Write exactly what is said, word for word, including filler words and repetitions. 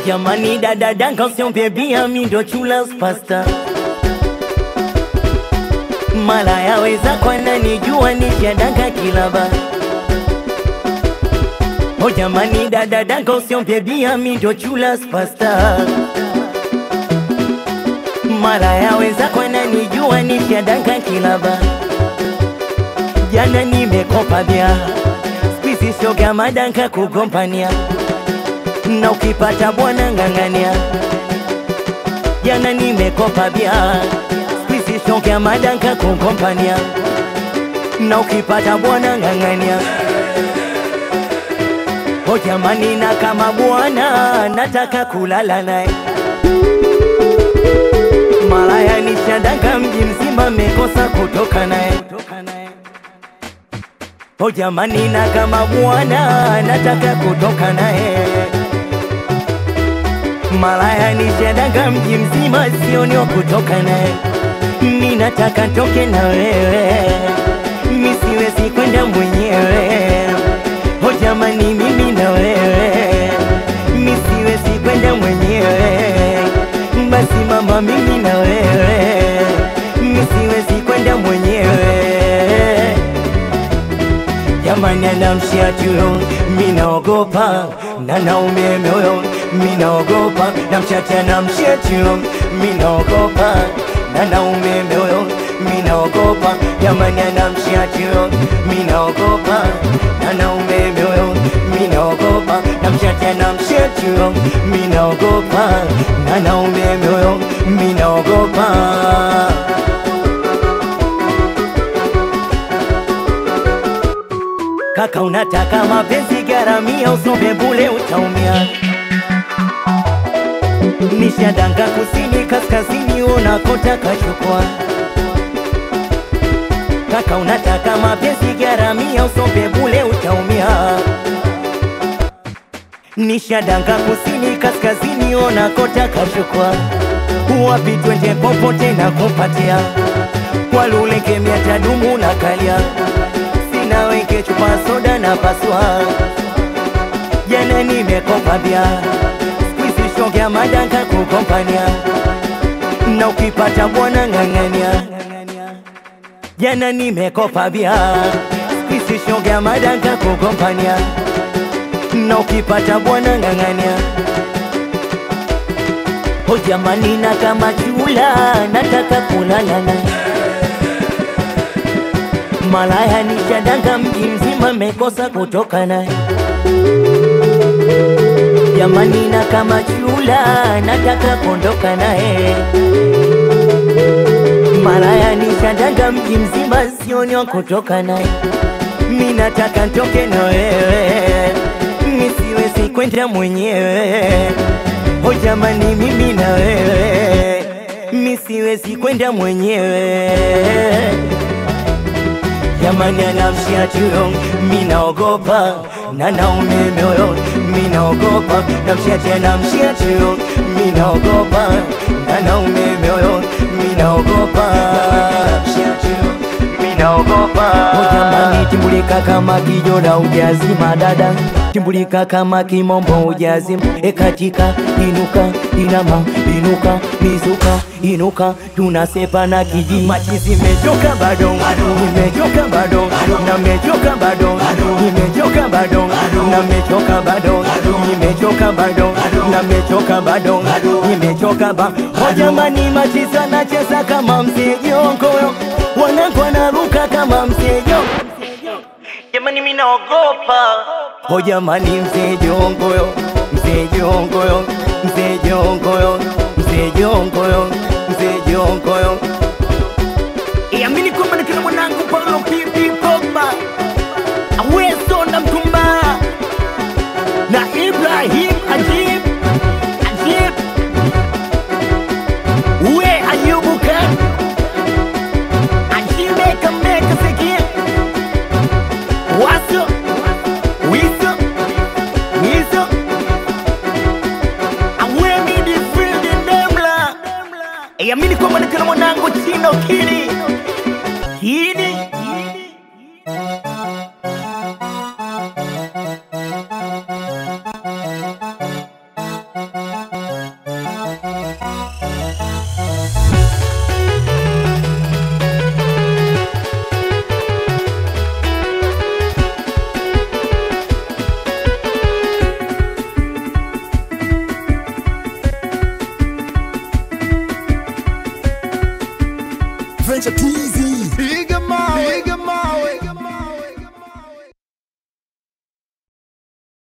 jamani dada danka usiombe bia mi ndo chula pasta. Mala yaweza kwa nani jua nishadanka kilaba. O jamani dada danka usiombe bia mi ndo chula pasta. Mala yaweza kwa nani jua nishadanka kilaba. Jana nimekopa bia squeeze shoga madanka kugompania. Na ukipata bwana ngangania. Jana nimekopa bia squeeze shoga madanka kugompania. Na ukipata bwana ngangania. O jamani na kama bwana nataka kulala naye. Malaya nishadanka mji mzima mekosa kutoka naye. O jamani na kama bwana nataka kutoka naye. Malaya nishadanka mji mzima sioni wa kutoka naye. Mimi nataka toke na wewe, mimi siwezi kwenda mwenyewe. O jamani mimi na wewe, mimi siwezi kwenda mwenyewe. Basi mama mimi na wewe, mimi siwezi kwenda mwenyewe. Jamani anamshia tuyo, mimi naogopa na naume moyo. Mimi naogopa na mchati anamshia tuyo, mimi naogopa na naume moyo. Mimi naogopa jamani anamshia tuyo, mimi naogopa na naume moyo. Mimi naogopa na mchati anamshia tuyo, mimi naogopa na naume moyo. Mimi naogopa. Kaka unataka mapenzi garamia, usombe bule utaumia. Nishadanka kusini kaskazini unakotaka chukua. Kaka unataka mapenzi garamia, usombe bule utaumia. Nishadanka kusini kaskazini unakotaka chukua. Wapi twende popote na kupatia. Kwa lule kemia tadumu na kalia. Na weke chupa soda na paswa. Jana nimekopa bia squeeze shoga madanka kukompania. Na ukipata bwana ngangania. Jana nimekopa bia squeeze shoga madanka kukompania. Na ukipata bwana ngangania. O jamani na kama chula nataka kulala naye. Malaya nishadanka mji mzima mekosa kutoka naye. Jamani na kama chula nataka kondoka naye. Malaya nishadanka mji mzima sioni wa kutoka naye. Mimi nataka ntoke na wewe, mimi siwezi kwenda mwenyewe. O jamani mimi na wewe, mimi siwezi kwenda mwenyewe. Jamani anamshia tuyo, mimi naogopa na naume moyo. Mimi naogopa na mshati anamshia tuyo, mimi naogopa na naume moyo. Mimi naogopa mshia tuyo, mimi naogopa. O jamani timbulika kama kijora ujazima dada. Timbulika kama kimombo ujazima. Ekatika inuka inama inuka mizuka inuka. Tunasepa na kijiji. Machizi mechoka bado, nimechoka bado, na mechoka bado, nimechoka bado, na mechoka bado, nimechoka bado, na mechoka bado, nimechoka ba. O jamani machizi anacheza kama msejongo. Wanangu wanaruka kama msejo. Jamani mimi naogopa. O jamani msejongo yo, msejongo yo, msejongo yo, msejongo yo, msejongo yo. Iamini kwamba ni kila mwanangu Paulo Pipi Pogba, Aweso na Mtumba na Ibrahim Ajib Ajib. Uwe Ayubuka Ajibeka meka sekia. Waso Wiso Wiso Awe midi field ndemla. Iamini kwamba ni kila mwanangu Chino Kini Kini cha tizi. Piga mawe, piga mawe.